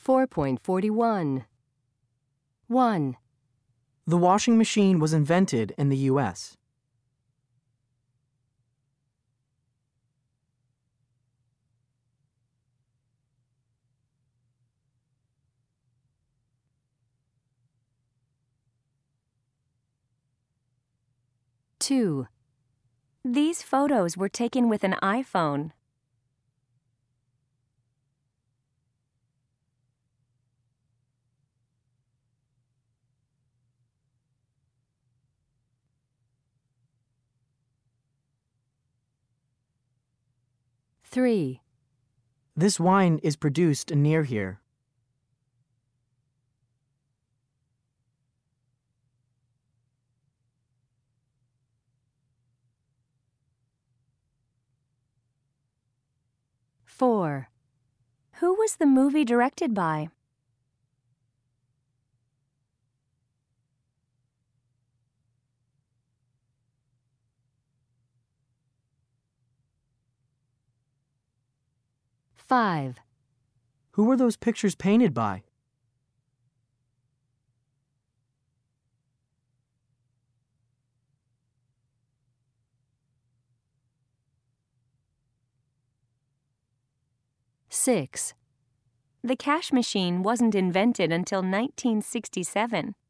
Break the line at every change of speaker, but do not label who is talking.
4.41. 1.
The washing machine was invented in the U.S.
2.
These photos were taken with an iPhone.
3.
This wine is produced near here.
4.
Who was the movie directed by?
5.
Who were those pictures painted by?
6.
The cash machine wasn't invented until 1967.